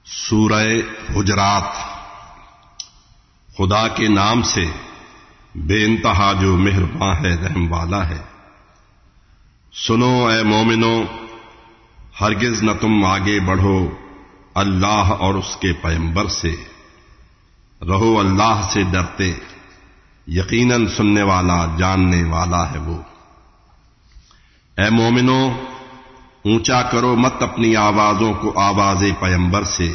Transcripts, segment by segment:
سورہ حجرات۔ خدا کے نام سے بے انتہا جو مہرباں ہے، رحم والا ہے۔ سنو اے مومنو، ہرگز نہ تم آگے بڑھو اللہ اور اس کے پیغمبر سے، رہو اللہ سے ڈرتے، یقیناً سننے والا جاننے والا ہے وہ۔ اے مومنو، اونچا کرو مت اپنی آوازوں کو آواز پیغمبر سے،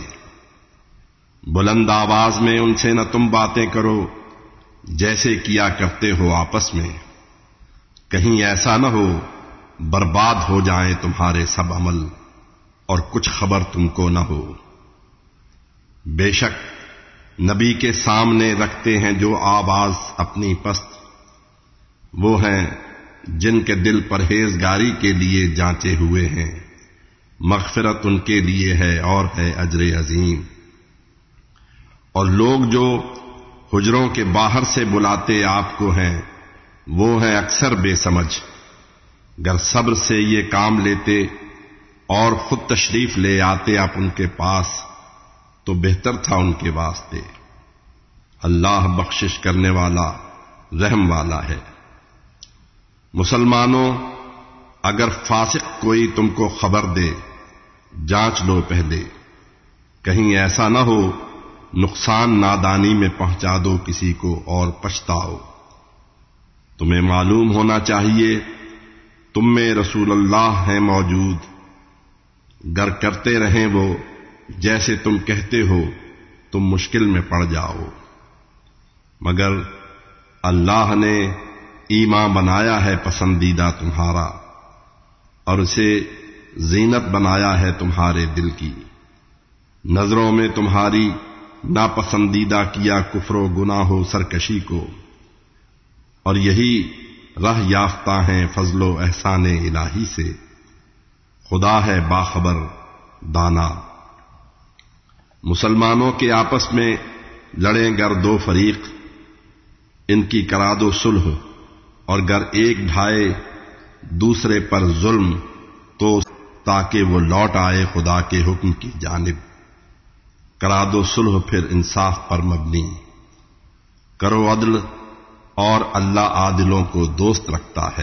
بلند آواز میں ان سے نہ تم باتیں کرو جیسے کیا کرتے ہو آپس میں، کہیں ایسا نہ ہو برباد ہو جائیں تمہارے سب عمل اور کچھ خبر تم کو نہ ہو۔ بے شک نبی کے سامنے رکھتے ہیں جو آواز اپنی پست، وہ ہیں جن کے دل پرہیزگاری کے لیے جانچے ہوئے ہیں، مغفرت ان کے لیے ہے اور ہے اجر عظیم۔ اور لوگ جو حجروں کے باہر سے بلاتے آپ کو ہیں، وہ ہیں اکثر بے سمجھ۔ گر صبر سے یہ کام لیتے اور خود تشریف لے آتے آپ ان کے پاس تو بہتر تھا ان کے واسطے۔ اللہ بخشش کرنے والا رحم والا ہے۔ مسلمانوں، اگر فاسق کوئی تم کو خبر دے، جانچ لو پہلے، کہیں ایسا نہ ہو نقصان نادانی میں پہنچا دو کسی کو اور پچھتاؤ۔ تمہیں معلوم ہونا چاہیے تم میں رسول اللہ ہیں موجود، گر کرتے رہیں وہ جیسے تم کہتے ہو تم مشکل میں پڑ جاؤ۔ مگر اللہ نے ایمان بنایا ہے پسندیدہ تمہارا، اور اسے زینت بنایا ہے تمہارے دل کی، نظروں میں تمہاری ناپسندیدہ کیا کفر و گناہ و سرکشی کو، اور یہی راہ یافتہ ہیں فضل و احسان الہی سے۔ خدا ہے باخبر دانا۔ مسلمانوں کے آپس میں لڑیں گر دو فریق، ان کی کرا دو صلح، اور گر ایک ڈھائے دوسرے پر ظلم تو تاکہ وہ لوٹ آئے خدا کے حکم کی جانب، کرا دو صلح پھر انصاف پر مبنی، کرو عدل اور اللہ عادلوں کو دوست رکھتا ہے۔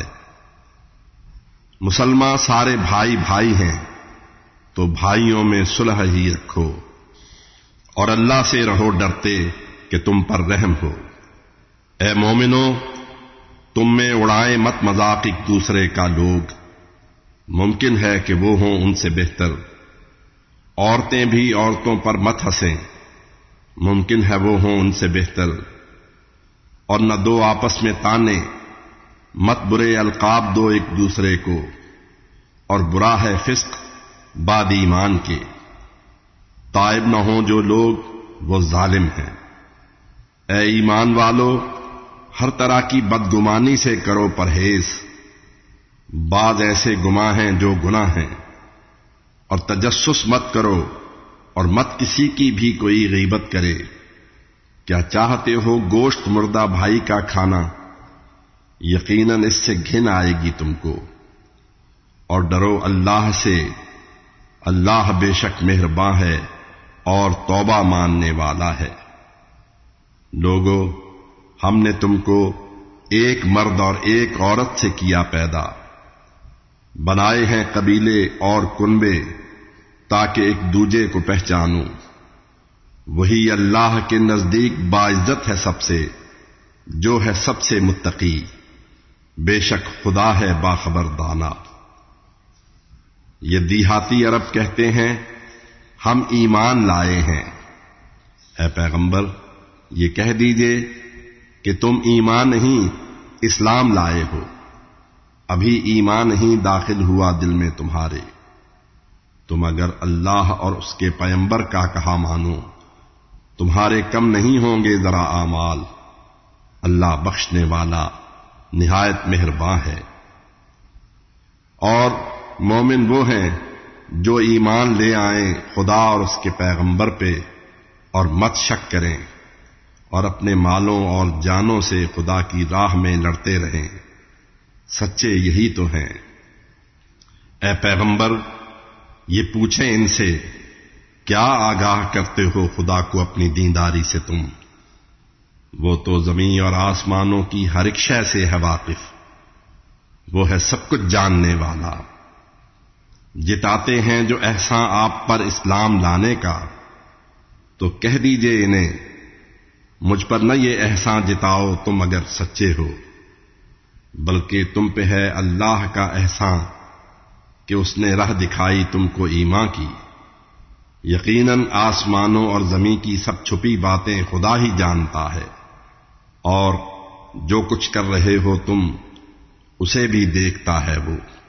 مسلمان سارے بھائی بھائی ہیں تو بھائیوں میں صلح ہی رکھو، اور اللہ سے رہو ڈرتے کہ تم پر رحم ہو۔ اے مومنو، تم میں اڑائیں مت مذاق ایک دوسرے کا لوگ، ممکن ہے کہ وہ ہوں ان سے بہتر۔ عورتیں بھی عورتوں پر مت ہنسیں، ممکن ہے وہ ہوں ان سے بہتر۔ اور نہ دو آپس میں تانے، مت برے القاب دو ایک دوسرے کو، اور برا ہے فسق بعد ایمان کے۔ تائب نہ ہوں جو لوگ وہ ظالم ہیں۔ اے ایمان والو، ہر طرح کی بدگمانی سے کرو پرہیز، بعض ایسے گماں ہیں جو گناہ ہیں۔ اور تجسس مت کرو، اور مت کسی کی بھی کوئی غیبت کرے۔ کیا چاہتے ہو گوشت مردہ بھائی کا کھانا؟ یقیناً اس سے گھن آئے گی تم کو۔ اور ڈرو اللہ سے، اللہ بے شک مہرباں ہے اور توبہ ماننے والا ہے۔ لوگو، ہم نے تم کو ایک مرد اور ایک عورت سے کیا پیدا، بنائے ہیں قبیلے اور کنبے تاکہ ایک دوجے کو پہچانو۔ وہی اللہ کے نزدیک باعزت ہے سب سے، جو ہے سب سے متقی، بے شک خدا ہے باخبر دانا۔ یہ دیہاتی عرب کہتے ہیں ہم ایمان لائے ہیں۔ اے پیغمبر، یہ کہہ دیجئے کہ تم ایمان نہیں اسلام لائے ہو، ابھی ایمان نہیں داخل ہوا دل میں تمہارے۔ تم اگر اللہ اور اس کے پیغمبر کا کہا مانو، تمہارے کم نہیں ہوں گے ذرا اعمال، اللہ بخشنے والا نہایت مہرباں ہے۔ اور مومن وہ ہیں جو ایمان لے آئیں خدا اور اس کے پیغمبر پہ، اور مت شک کریں، اور اپنے مالوں اور جانوں سے خدا کی راہ میں لڑتے رہیں، سچے یہی تو ہیں۔ اے پیغمبر، یہ پوچھیں ان سے کیا آگاہ کرتے ہو خدا کو اپنی دینداری سے تم؟ وہ تو زمین اور آسمانوں کی ہر ایک شے سے ہے واقف، وہ ہے سب کچھ جاننے والا۔ جتاتے ہیں جو احسان آپ پر اسلام لانے کا، تو کہہ دیجئے انہیں مجھ پر نہ یہ احسان جتاؤ تم اگر سچے ہو، بلکہ تم پہ ہے اللہ کا احسان کہ اس نے راہ دکھائی تم کو ایمان کی۔ یقیناً آسمانوں اور زمین کی سب چھپی باتیں خدا ہی جانتا ہے، اور جو کچھ کر رہے ہو تم اسے بھی دیکھتا ہے وہ۔